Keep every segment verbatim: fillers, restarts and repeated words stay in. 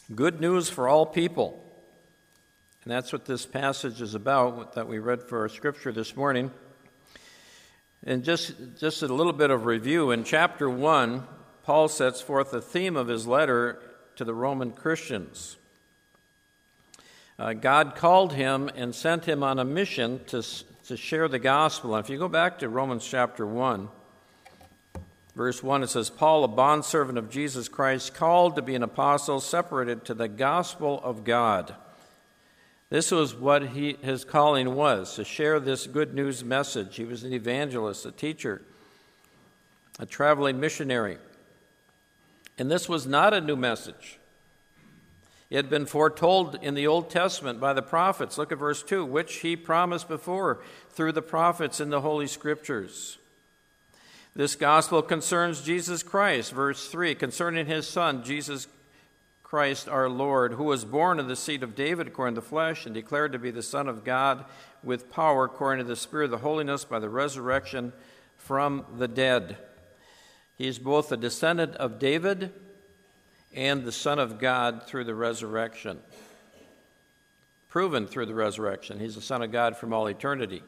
Good news for all people. And that's what this passage is about that we read for our scripture this morning. And just, just a little bit of review. In chapter one, Paul sets forth the theme of his letter to the Roman Christians. Uh, God called him and sent him on a mission to, to share the gospel. And if you go back to Romans chapter one, verse one, it says, Paul, a bondservant of Jesus Christ, called to be an apostle, separated to the gospel of God. This was what he, his calling was, to share this good news message. He was an evangelist, a teacher, a traveling missionary. And this was not a new message. It had been foretold in the Old Testament by the prophets. Look at verse two, which he promised before through the prophets in the Holy Scriptures. This gospel concerns Jesus Christ. Verse three, concerning his Son, Jesus Christ our Lord, who was born of the seed of David according to the flesh and declared to be the Son of God with power according to the Spirit of holiness by the resurrection from the dead. He is both a descendant of David and the Son of God through the resurrection. Proven through the resurrection. He's the Son of God from all eternity.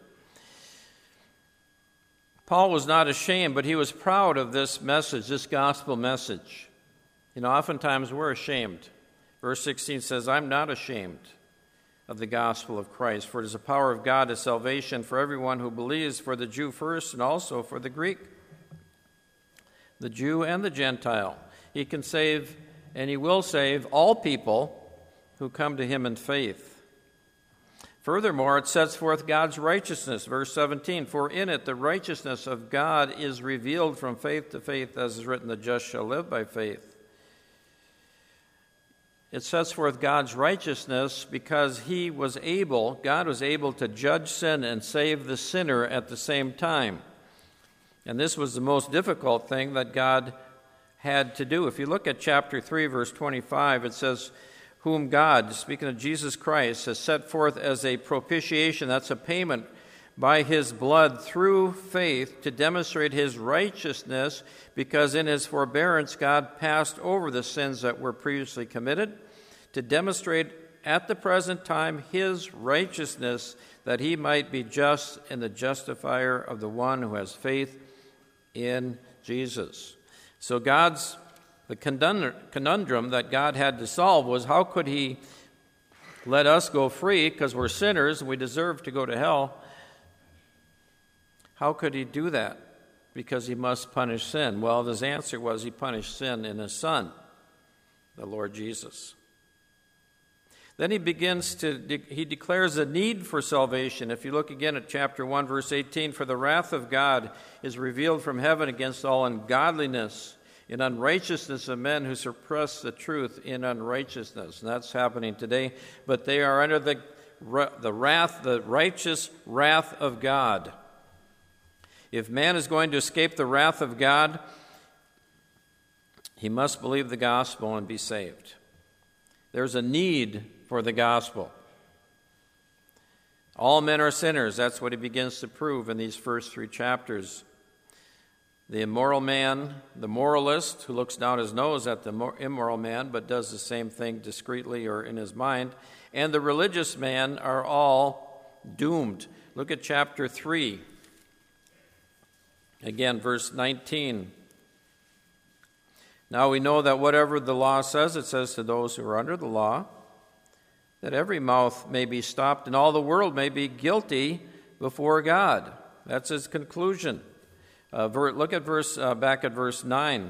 Paul was not ashamed, but he was proud of this message, this gospel message. You know, oftentimes we're ashamed. Verse sixteen says, I'm not ashamed of the gospel of Christ, for it is the power of God to salvation for everyone who believes, for the Jew first and also for the Greek, the Jew and the Gentile. He can save, and he will save, all people who come to him in faith. Furthermore, it sets forth God's righteousness. Verse seventeen, for in it the righteousness of God is revealed from faith to faith, as is written, the just shall live by faith. It sets forth God's righteousness because he was able, God was able to judge sin and save the sinner at the same time. And this was the most difficult thing that God had to do. If you look at chapter three, verse twenty-five, it says, whom God, speaking of Jesus Christ, has set forth as a propitiation, that's a payment by his blood through faith to demonstrate his righteousness, because in his forbearance God passed over the sins that were previously committed, to demonstrate at the present time his righteousness, that he might be just and the justifier of the one who has faith in Jesus. So God's, the conundrum that God had to solve was, how could he let us go free because we're sinners and we deserve to go to hell? How could he do that? Because he must punish sin. Well, his answer was he punished sin in his Son, the Lord Jesus. Then he begins to, he declares a need for salvation. If you look again at chapter one, verse eighteen, for the wrath of God is revealed from heaven against all ungodliness and unrighteousness of men who suppress the truth in unrighteousness. And that's happening today. But they are under the, the wrath, the righteous wrath of God. If man is going to escape the wrath of God, he must believe the gospel and be saved. There's a need for the gospel. All men are sinners. That's what he begins to prove in these first three chapters. The immoral man, the moralist, who looks down his nose at the immoral man but does the same thing discreetly or in his mind, and the religious man are all doomed. Look at chapter three. Again, verse nineteen. Now we know that whatever the law says, it says to those who are under the law, that every mouth may be stopped and all the world may be guilty before God. That's his conclusion. Uh, ver- look at verse uh, back at verse nine.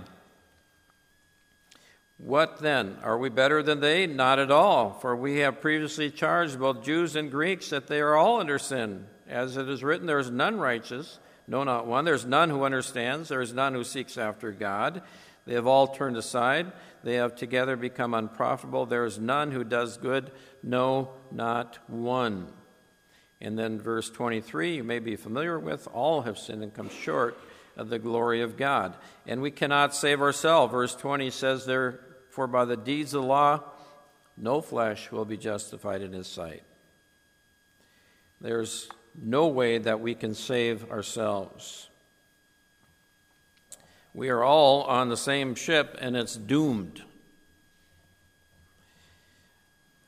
What then? Are we better than they? Not at all. For we have previously charged both Jews and Greeks that they are all under sin. As it is written, there is none righteous, no, not one. There is none who understands. There is none who seeks after God. They have all turned aside. They have together become unprofitable. There is none who does good, no, not one. And then verse twenty-three, you may be familiar with, all have sinned and come short of the glory of God. And we cannot save ourselves. Verse twenty says, therefore by the deeds of the law, no flesh will be justified in his sight. There's no way that we can save ourselves. We are all on the same ship, and it's doomed.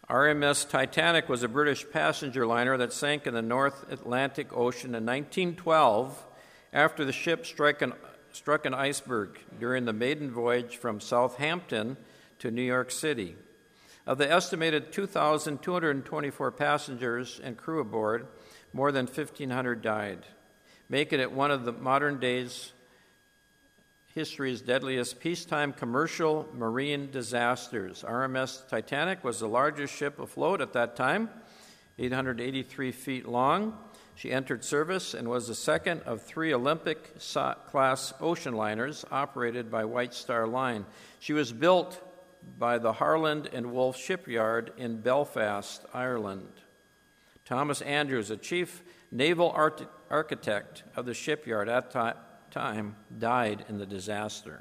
R M S Titanic was a British passenger liner that sank in the North Atlantic Ocean in nineteen twelve after the ship struck an, struck an iceberg during the maiden voyage from Southampton to New York City. Of the estimated two thousand two hundred twenty-four passengers and crew aboard, more than fifteen hundred died, making it one of the modern day's history's deadliest peacetime commercial marine disasters. R M S Titanic was the largest ship afloat at that time, eight hundred eighty-three feet long. She entered service and was the second of three Olympic-class ocean liners operated by White Star Line. She was built by the Harland and Wolff Shipyard in Belfast, Ireland. Thomas Andrews, a chief naval art- architect of the shipyard at that time, died in the disaster.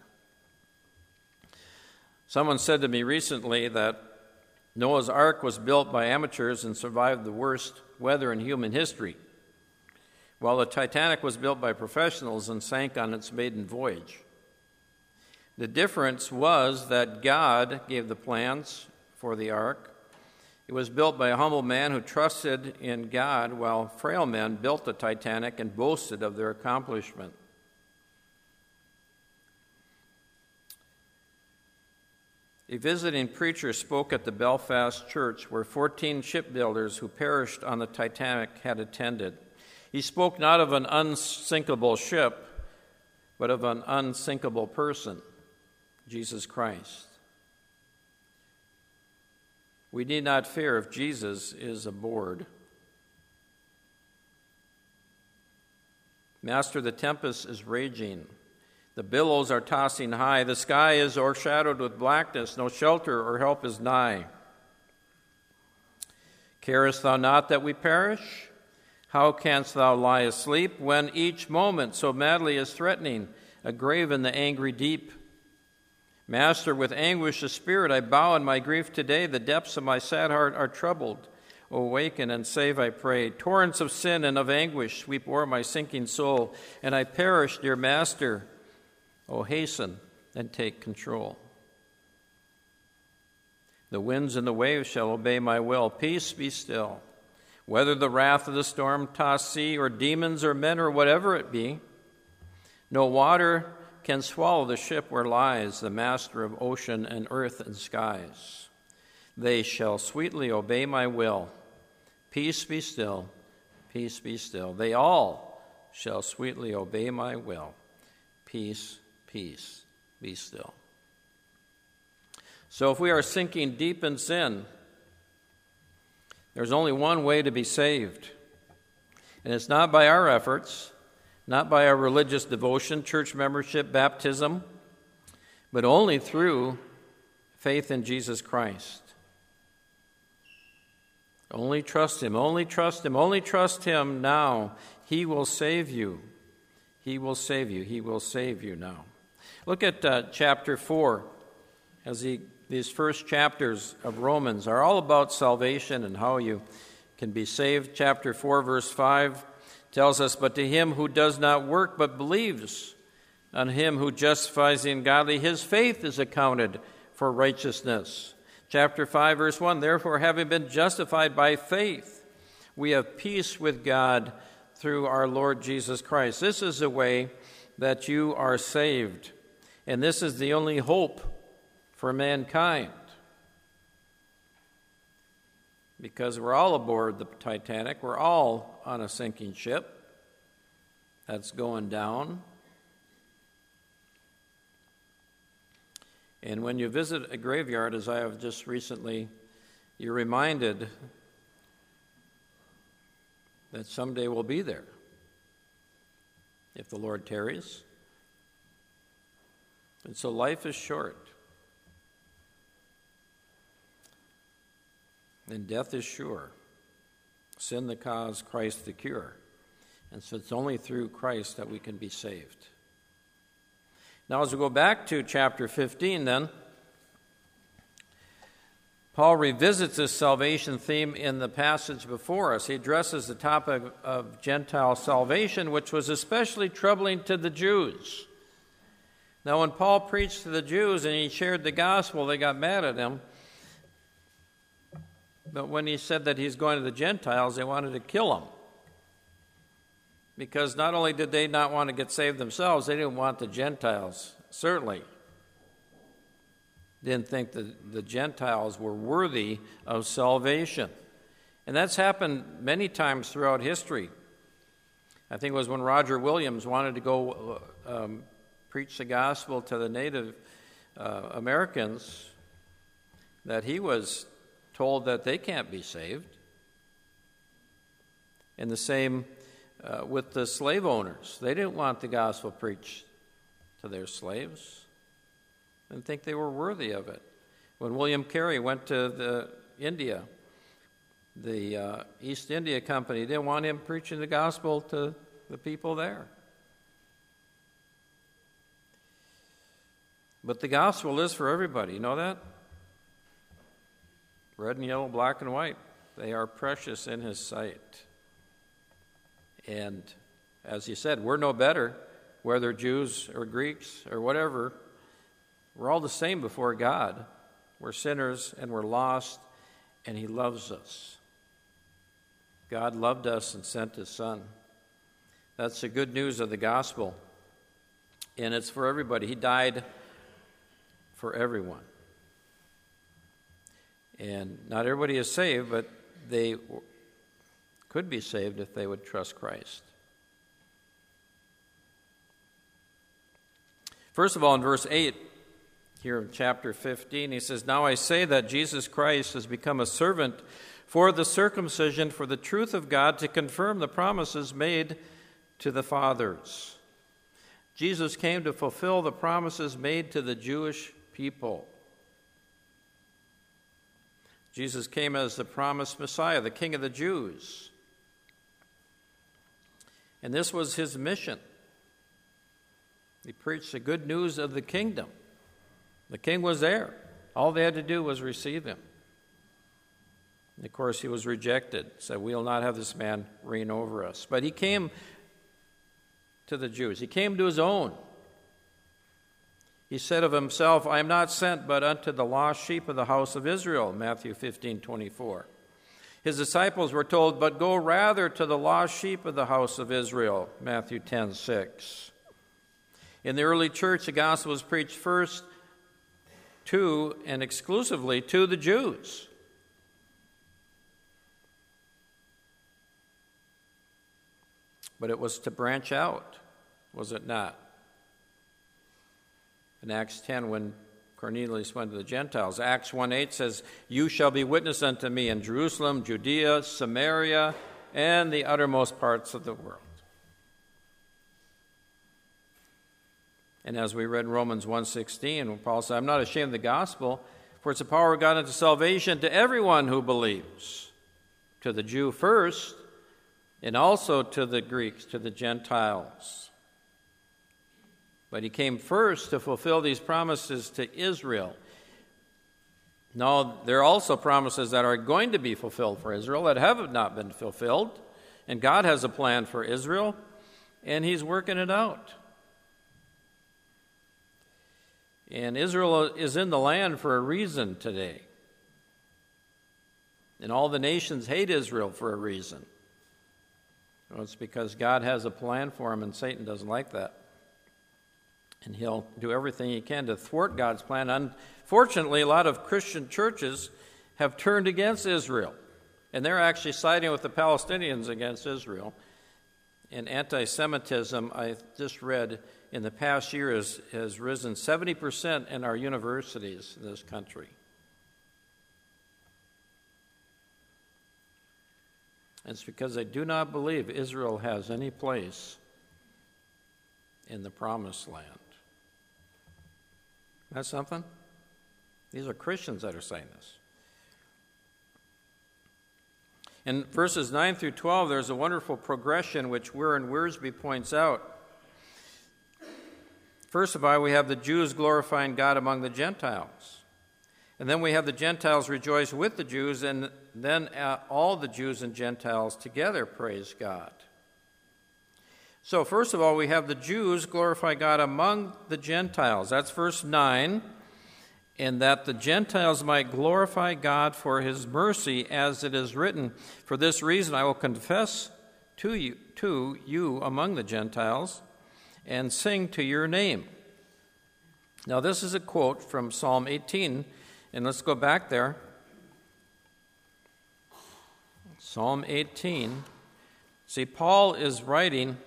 Someone said to me recently that Noah's Ark was built by amateurs and survived the worst weather in human history, while the Titanic was built by professionals and sank on its maiden voyage. The difference was that God gave the plans for the ark. It was built by a humble man who trusted in God, while frail men built the Titanic and boasted of their accomplishment. A visiting preacher spoke at the Belfast church where fourteen shipbuilders who perished on the Titanic had attended. He spoke not of an unsinkable ship, but of an unsinkable person, Jesus Christ. We need not fear if Jesus is aboard. Master, the tempest is raging. The billows are tossing high. The sky is o'ershadowed with blackness. No shelter or help is nigh. Carest thou not that we perish? How canst thou lie asleep when each moment so madly is threatening, a grave in the angry deep? Master, with anguish of spirit I bow in my grief today. The depths of my sad heart are troubled. Awaken and save, I pray. Torrents of sin and of anguish sweep o'er my sinking soul, and I perish, dear Master. Oh, hasten and take control. The winds and the waves shall obey my will. Peace, be still. Whether the wrath of the storm-tossed sea, or demons, or men, or whatever it be, no water can swallow the ship where lies the master of ocean and earth and skies. They shall sweetly obey my will. Peace, be still. Peace, be still. They all shall sweetly obey my will. Peace, peace, be still. So if we are sinking deep in sin, there's only one way to be saved. And it's not by our efforts, not by our religious devotion, church membership, baptism, but only through faith in Jesus Christ. Only trust Him, only trust Him, only trust Him now. He will save you. He will save you. He will save you now. Look at uh, chapter four, as he, these first chapters of Romans are all about salvation and how you can be saved. Chapter four, verse five tells us, "But to him who does not work but believes on Him who justifies the ungodly, his faith is accounted for righteousness." Chapter five, verse one, "Therefore, having been justified by faith, we have peace with God through our Lord Jesus Christ." This is the way that you are saved, and this is the only hope for mankind. Because we're all aboard the Titanic, we're all on a sinking ship that's going down. And when you visit a graveyard, as I have just recently, you're reminded that someday we'll be there, if the Lord tarries. And so life is short, and death is sure. Sin the cause, Christ the cure. And so it's only through Christ that we can be saved. Now, as we go back to chapter fifteen, then, Paul revisits this salvation theme in the passage before us. He addresses the topic of Gentile salvation, which was especially troubling to the Jews. Now, when Paul preached to the Jews and he shared the gospel, they got mad at him. But when he said that he's going to the Gentiles, they wanted to kill him. Because not only did they not want to get saved themselves, they didn't want the Gentiles, certainly. Didn't think that the Gentiles were worthy of salvation. And that's happened many times throughout history. I think it was when Roger Williams wanted to go um, preach the gospel to the Native uh, Americans that he was told that they can't be saved. And the same uh, with the slave owners. They didn't want the gospel preached to their slaves. They didn't think they were worthy of it. When William Carey went to the India, the uh, East India Company didn't want him preaching the gospel to the people there. But the gospel is for everybody. You know that? Red and yellow, black and white. They are precious in his sight. And as he said, we're no better, whether Jews or Greeks or whatever. We're all the same before God. We're sinners and we're lost, and he loves us. God loved us and sent his Son. That's the good news of the gospel. And it's for everybody. He died for everyone. And not everybody is saved, but they could be saved if they would trust Christ. First of all, in verse eight, here in chapter fifteen, he says, "Now I say that Jesus Christ has become a servant for the circumcision, for the truth of God, to confirm the promises made to the fathers." Jesus came to fulfill the promises made to the Jewish people. Jesus came as the promised Messiah, the King of the Jews. And this was his mission. He preached the good news of the kingdom. The king was there. All they had to do was receive him. And of course, he was rejected. Said, "We will not have this man reign over us." But he came to the Jews. He came to his own. He said of himself, "I am not sent but unto the lost sheep of the house of Israel," Matthew fifteen twenty-four. His disciples were told, "But go rather to the lost sheep of the house of Israel," Matthew ten six. In the early church, the gospel was preached first to and exclusively to the Jews. But it was to branch out, was it not? In Acts ten, when Cornelius went to the Gentiles, Acts one eight says, "You shall be witness unto me in Jerusalem, Judea, Samaria, and the uttermost parts of the world." And as we read in Romans one sixteen, when Paul said, "I'm not ashamed of the gospel, for it's the power of God unto salvation to everyone who believes, to the Jew first, and also to the Greeks, to the Gentiles." But he came first to fulfill these promises to Israel. Now, there are also promises that are going to be fulfilled for Israel that have not been fulfilled. And God has a plan for Israel, and he's working it out. And Israel is in the land for a reason today. And all the nations hate Israel for a reason. Well, it's because God has a plan for them, and Satan doesn't like that. And he'll do everything he can to thwart God's plan. Unfortunately, a lot of Christian churches have turned against Israel. And they're actually siding with the Palestinians against Israel. And anti-Semitism, I just read, in the past year has, has risen seventy percent in our universities in this country. And it's because they do not believe Israel has any place in the promised land. That's something? These are Christians that are saying this. In verses nine through twelve, there's a wonderful progression which Warren Wiersbe points out. First of all, we have the Jews glorifying God among the Gentiles. And then we have the Gentiles rejoice with the Jews, and then all the Jews and Gentiles together praise God. So first of all, we have the Jews glorify God among the Gentiles. That's verse nine. and that the Gentiles might glorify God for his mercy, as it is written, for this reason I will confess to you, to you among the Gentiles, and sing to your name. Now this is a quote from Psalm eighteen, and let's go back there. Psalm eighteen. See, Paul is writing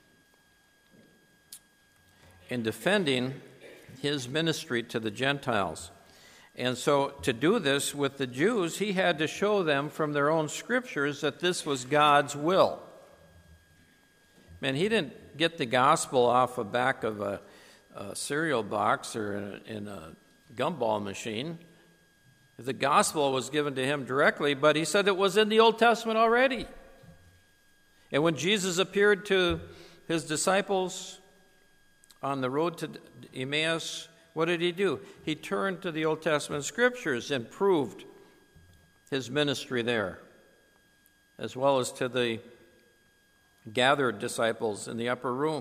and defending his ministry to the Gentiles. And so to do this with the Jews, he had to show them from their own scriptures that this was God's will. Man, he didn't get the gospel off the back of a, a cereal box or in a, in a gumball machine. The gospel was given to him directly, but he said it was in the Old Testament already. And when Jesus appeared to his disciples on the road to Emmaus, what did he do? He turned to the Old Testament scriptures and proved his ministry there, as well as to the gathered disciples in the upper room.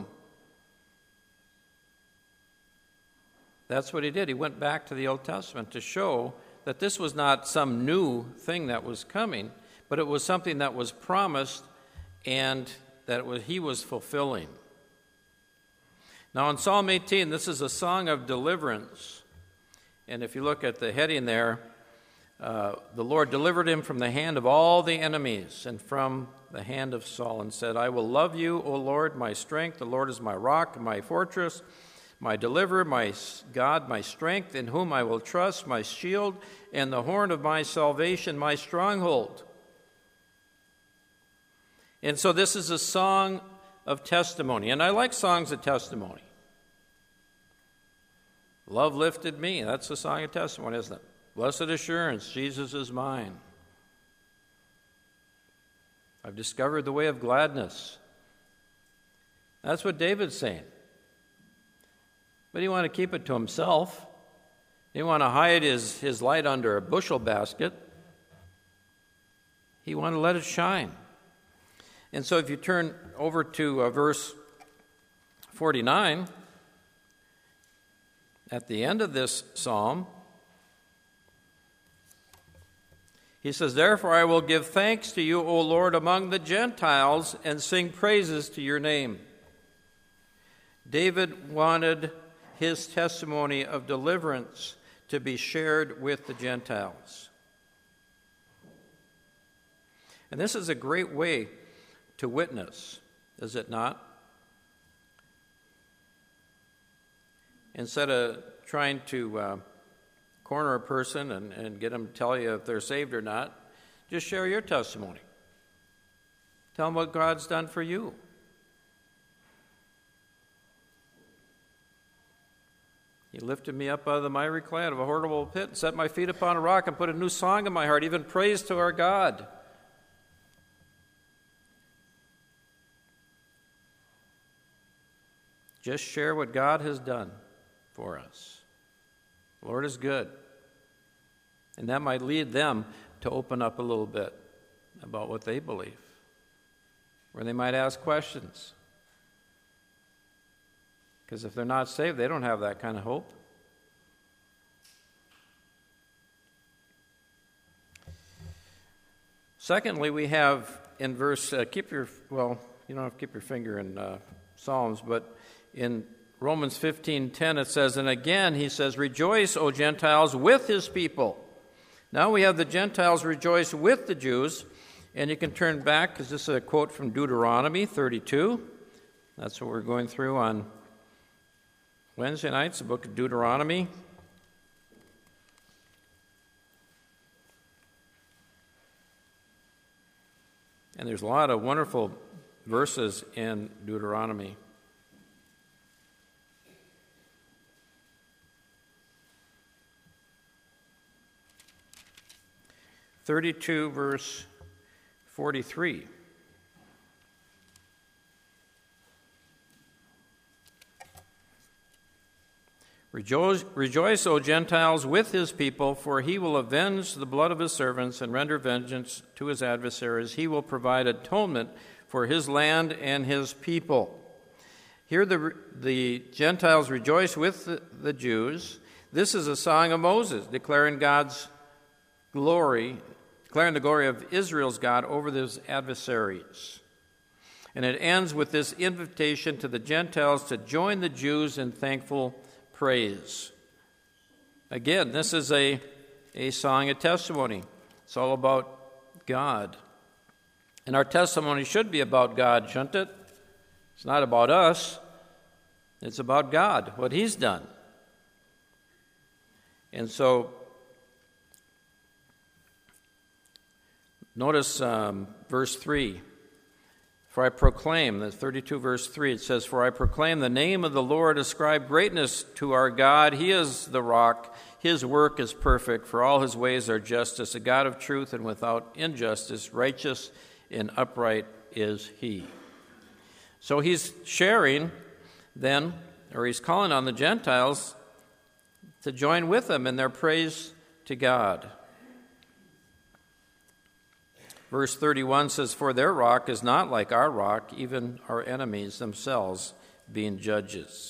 That's what he did. He went back to the Old Testament to show that this was not some new thing that was coming, but it was something that was promised and that it was, he was fulfilling. Now in Psalm eighteen, this is a song of deliverance. And if you look at the heading there, uh, the Lord delivered him from the hand of all the enemies and from the hand of Saul, and said, I will love you, O Lord, my strength. The Lord is my rock, my fortress, my deliverer, my God, my strength, in whom I will trust, my shield, and the horn of my salvation, my stronghold. And so this is a song of testimony. And I like songs of testimony. Love lifted me. That's a song of testimony, isn't it? Blessed assurance, Jesus is mine. I've discovered the way of gladness. That's what David's saying. But he wanted to keep it to himself. He didn't want to hide his, his light under a bushel basket. He wanted to let it shine. And so if you turn over to uh, verse forty-nine, at the end of this psalm, he says, Therefore I will give thanks to you, O Lord, among the Gentiles, and sing praises to your name. David wanted his testimony of deliverance to be shared with the Gentiles. And this is a great way to witness, is it not? Instead of trying to uh, corner a person and, and get them to tell you if they're saved or not, just share your testimony. Tell them what God's done for you. He lifted me up out of the miry clay, out of a horrible pit, and set my feet upon a rock, and put a new song in my heart, even praise to our God. Just share what God has done for us. The Lord is good. And that might lead them to open up a little bit about what they believe, where they might ask questions. Because if they're not saved, they don't have that kind of hope. Secondly, we have in verse, uh, keep your, well, you don't have to keep your finger in uh, Psalms, but in Romans fifteen ten it says, and again he says, Rejoice, O Gentiles, with his people. Now we have the Gentiles rejoice with the Jews, and you can turn back, because this is a quote from Deuteronomy thirty-two. That's what we're going through on Wednesday nights, the book of Deuteronomy. And there's a lot of wonderful verses in Deuteronomy. thirty-two, verse forty-three. Rejoice, rejoice, O Gentiles, with his people, for he will avenge the blood of his servants and render vengeance to his adversaries. He will provide atonement for his land and his people. Here the, the Gentiles rejoice with the, the Jews. This is a song of Moses, declaring God's glory, declaring the glory of Israel's God over his adversaries. And it ends with this invitation to the Gentiles to join the Jews in thankful praise. Again, this is a, a song of testimony. It's all about God. And our testimony should be about God, shouldn't it? It's not about us. It's about God, what he's done. And so, notice um, verse three. For I proclaim, the thirty-two verse three, it says, For I proclaim the name of the Lord, ascribe greatness to our God. He is the rock. His work is perfect, for all his ways are justice. A God of truth and without injustice, righteous and upright is he. So he's sharing then, or he's calling on the Gentiles to join with them in their praise to God. Verse thirty-one says, For their rock is not like our rock, even our enemies themselves being judges.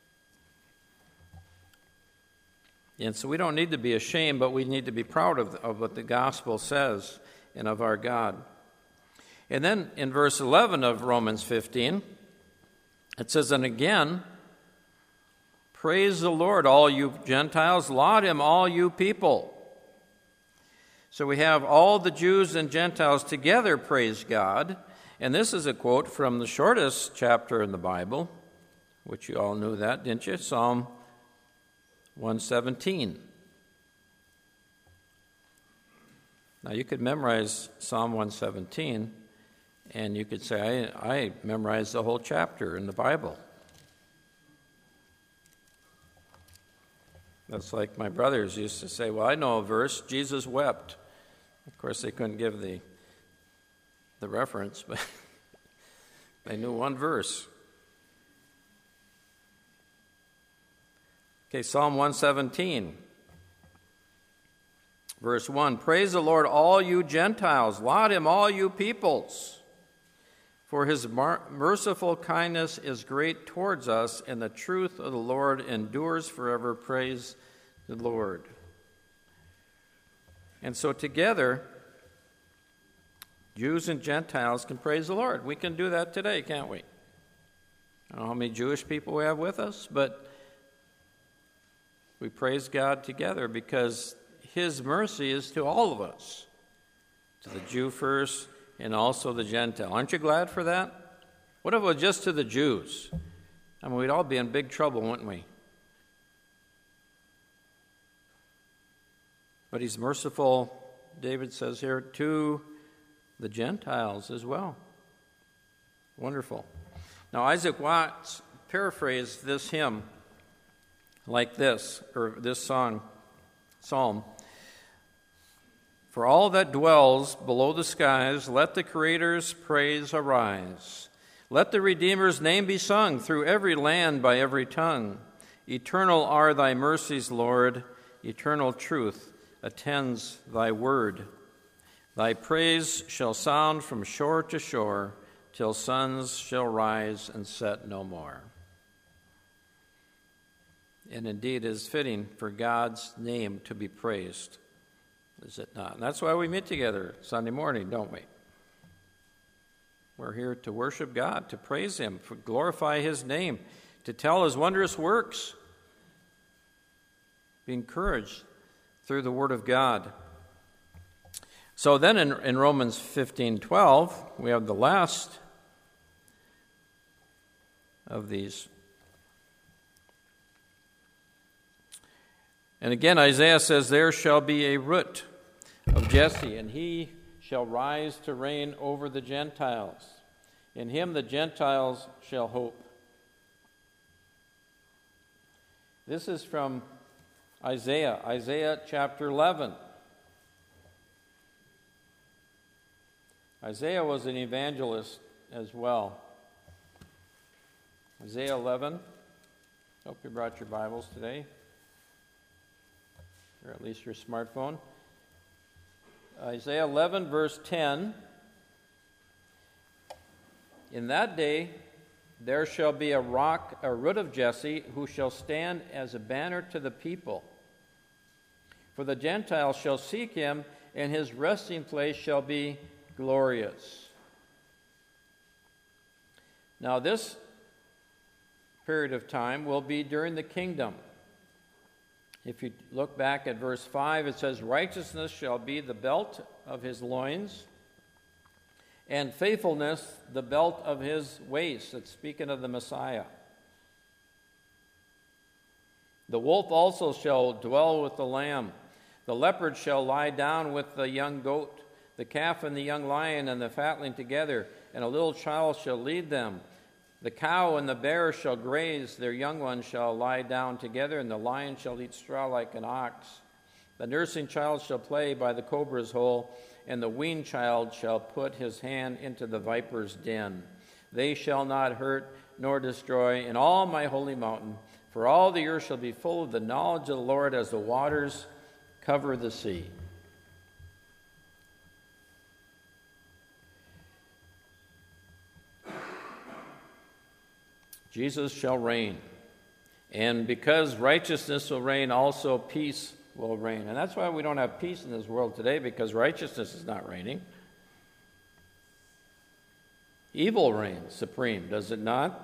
And so we don't need to be ashamed, but we need to be proud of, of what the gospel says and of our God. And then in verse eleven of Romans fifteen, it says, And again, praise the Lord, all you Gentiles, laud him, all you people. So we have all the Jews and Gentiles together praise God. And this is a quote from the shortest chapter in the Bible, which you all knew that, didn't you? Psalm one seventeen. Now you could memorize Psalm one seventeen, and you could say, I, I memorized the whole chapter in the Bible. That's like my brothers used to say, well, I know a verse, Jesus wept. Of course, they couldn't give the, the reference, but they knew one verse. Okay, Psalm one seventeen, verse one, Praise the Lord, all you Gentiles, laud him, all you peoples. For his mar- merciful kindness is great towards us, and the truth of the Lord endures forever. Praise the Lord. And so together, Jews and Gentiles can praise the Lord. We can do that today, can't we? I don't know how many Jewish people we have with us, but we praise God together because his mercy is to all of us, to the Jew first, and also the Gentile. Aren't you glad for that? What if it was just to the Jews? I mean, we'd all be in big trouble, wouldn't we? But he's merciful, David says here, to the Gentiles as well. Wonderful. Now, Isaac Watts paraphrased this hymn like this, or this song, psalm. For all that dwells below the skies, let the Creator's praise arise. Let the Redeemer's name be sung through every land by every tongue. Eternal are thy mercies, Lord. Eternal truth attends thy word. Thy praise shall sound from shore to shore, till suns shall rise and set no more. And indeed, it is fitting for God's name to be praised. Is it not? And that's why we meet together Sunday morning, don't we? We're here to worship God, to praise him, to glorify his name, to tell his wondrous works. Be encouraged through the word of God. So then in, in Romans fifteen twelve, we have the last of these. And again, Isaiah says, There shall be a root of Jesse, and he shall rise to reign over the Gentiles. In him the Gentiles shall hope. This is from Isaiah, Isaiah chapter eleven. Isaiah was an evangelist as well. Isaiah eleven. Hope you brought your Bibles today, or at least your smartphone. Isaiah eleven, verse ten. In that day there shall be a rock, a root of Jesse, who shall stand as a banner to the people. For the Gentiles shall seek him, and his resting place shall be glorious. Now, this period of time will be during the kingdom. If you look back at verse five, it says, righteousness shall be the belt of his loins, and faithfulness the belt of his waist. It's speaking of the Messiah. The wolf also shall dwell with the lamb. The leopard shall lie down with the young goat. The calf and the young lion and the fatling together, and a little child shall lead them. The cow and the bear shall graze, their young ones shall lie down together, and the lion shall eat straw like an ox. The nursing child shall play by the cobra's hole, and the weaned child shall put his hand into the viper's den. They shall not hurt nor destroy in all my holy mountain, for all the earth shall be full of the knowledge of the Lord as the waters cover the sea. Jesus shall reign. And because righteousness will reign, also peace will reign. And that's why we don't have peace in this world today, because righteousness is not reigning. Evil reigns supreme, does it not?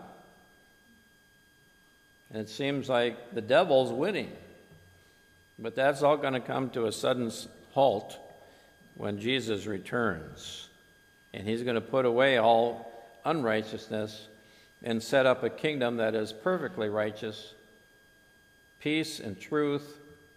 And it seems like the devil's winning. But that's all going to come to a sudden halt when Jesus returns. And he's going to put away all unrighteousness and set up a kingdom that is perfectly righteous. Peace and truth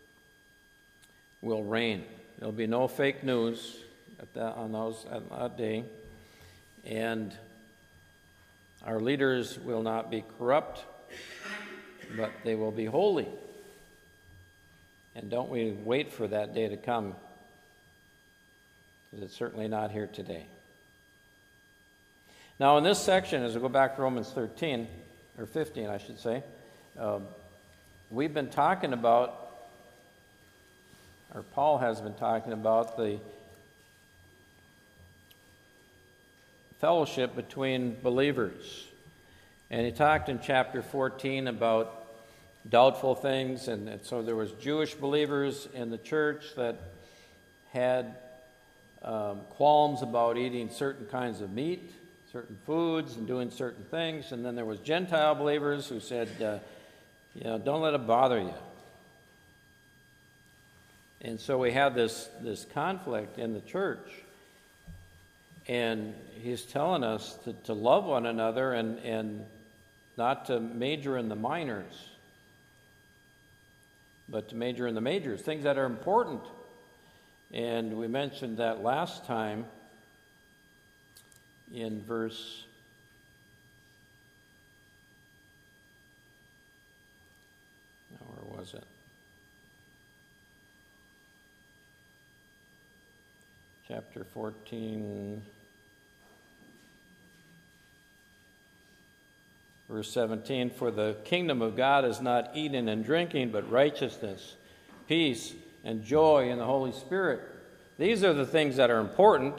will reign. There'll be no fake news at that, on those at that day. And our leaders will not be corrupt, but they will be holy. And don't we wait for that day to come, because it's certainly not here today. Now, in this section, as we go back to Romans thirteen, or fifteen, I should say, um, we've been talking about, or Paul has been talking about, the fellowship between believers. And he talked in chapter fourteen about doubtful things, and, and so there was Jewish believers in the church that had um, qualms about eating certain kinds of meat, certain foods, and doing certain things. And then there was Gentile believers who said, uh, you know, don't let it bother you. And so we have this, this conflict in the church. And he's telling us to, to love one another and, and not to major in the minors, but to major in the majors, things that are important. And we mentioned that last time in verse now where was it? Chapter fourteen, verse seventeen, for the kingdom of God is not eating and drinking, but righteousness, peace, and joy in the Holy Spirit. These are the things that are important.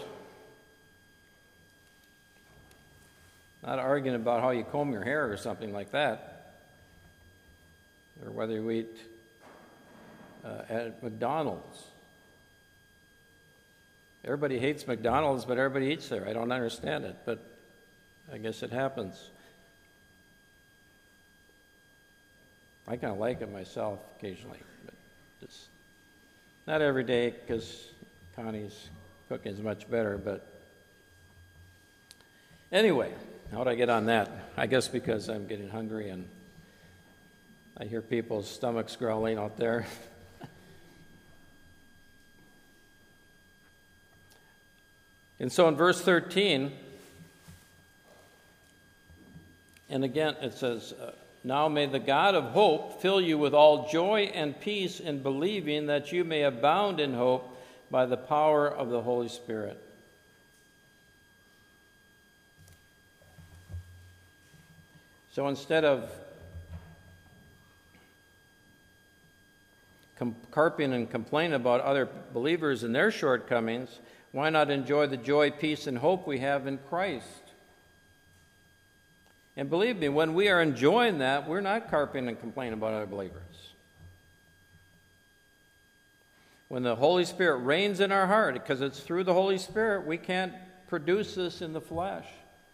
Not arguing about how you comb your hair or something like that, or whether you eat uh, at McDonald's. Everybody hates McDonald's, but everybody eats there. I don't understand it, but I guess it happens. I kind of like it myself occasionally, but just not every day, because Connie's cooking is much better. But anyway, how'd I get on that? I guess because I'm getting hungry and I hear people's stomachs growling out there. And so in verse thirteen, and again it says, uh, now may the God of hope fill you with all joy and peace in believing, that you may abound in hope by the power of the Holy Spirit. So instead of com- carping and complaining about other believers and their shortcomings, why not enjoy the joy, peace, and hope we have in Christ? And believe me, when we are enjoying that, we're not carping and complaining about other believers. when the Holy Spirit reigns in our heart, because it's through the Holy Spirit, we can't produce this in the flesh.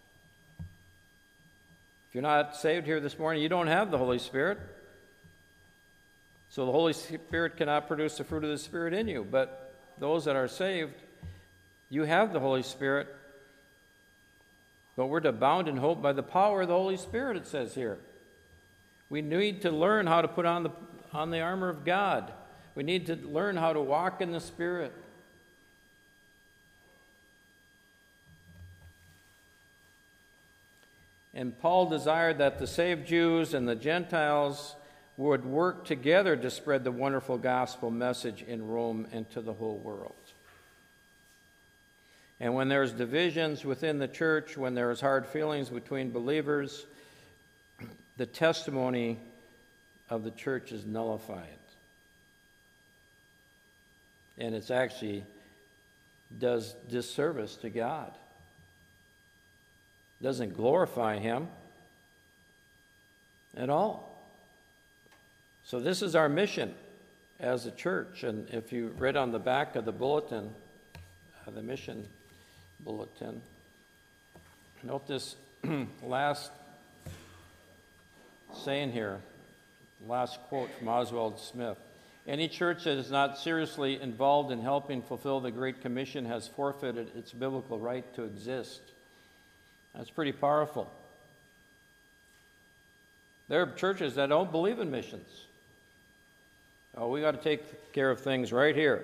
If you're not saved here this morning, you don't have the Holy Spirit. So the Holy Spirit cannot produce the fruit of the Spirit in you. But those that are saved, you have the Holy Spirit. But we're to abound in hope by the power of the Holy Spirit, it says here. We need to learn how to put on the, on the armor of God. We need to learn how to walk in the Spirit. And Paul desired that the saved Jews and the Gentiles would work together to spread the wonderful gospel message in Rome and to the whole world. And when there's divisions within the church, when there's hard feelings between believers, the testimony of the church is nullified. And it's actually does disservice to God. Doesn't glorify Him at all. So this is our mission as a church. And if you read on the back of the bulletin, uh, the mission bulletin, note this last saying here, last quote from Oswald Smith. Any church that is not seriously involved in helping fulfill the Great Commission has forfeited its biblical right to exist. That's pretty powerful. There are churches that don't believe in missions. Oh, we got to take care of things right here.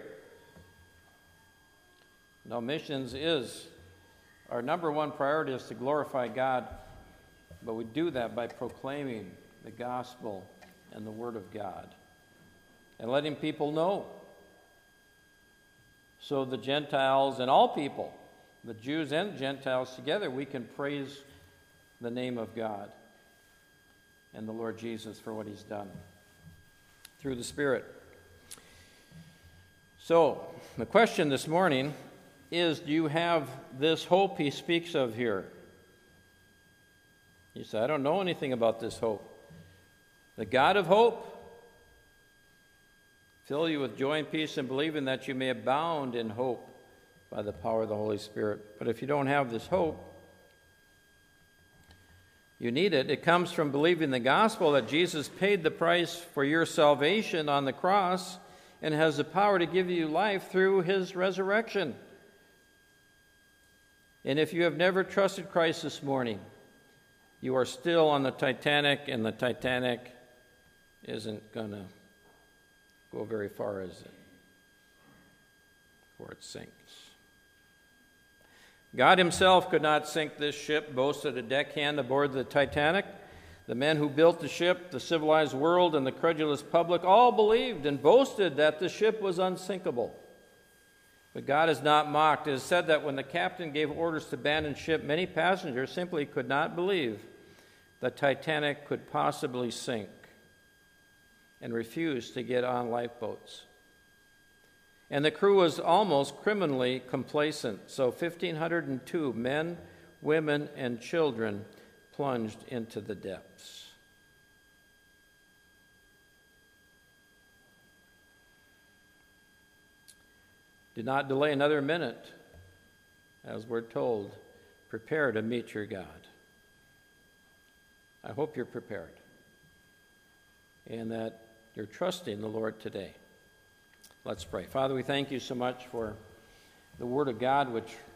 No, missions is our number one priority is to glorify God, but we do that by proclaiming the gospel and the Word of God and letting people know. So the Gentiles and all people, the Jews and Gentiles together, we can praise the name of God and the Lord Jesus for what He's done through the Spirit. So, the question this morning is, do you have this hope he speaks of here? You say, I don't know anything about this hope. The God of hope fill you with joy and peace in believing that you may abound in hope by the power of the Holy Spirit. But if you don't have this hope, you need it. It comes from believing the gospel that Jesus paid the price for your salvation on the cross and has the power to give you life through His resurrection. And if you have never trusted Christ this morning, you are still on the Titanic, and the Titanic isn't going to go very far, is it? Before it sinks. God Himself could not sink this ship, boasted a deckhand aboard the Titanic. The men who built the ship, the civilized world, and the credulous public all believed and boasted that the ship was unsinkable. But God is not mocked. It is said that when the captain gave orders to abandon ship, many passengers simply could not believe the Titanic could possibly sink and refused to get on lifeboats. And the crew was almost criminally complacent. So one thousand five hundred two men, women, and children plunged into the depths. Do not delay another minute, as we're told. Prepare to meet your God. I hope you're prepared and that you're trusting the Lord today. Let's pray. Father, we thank you so much for the Word of God, which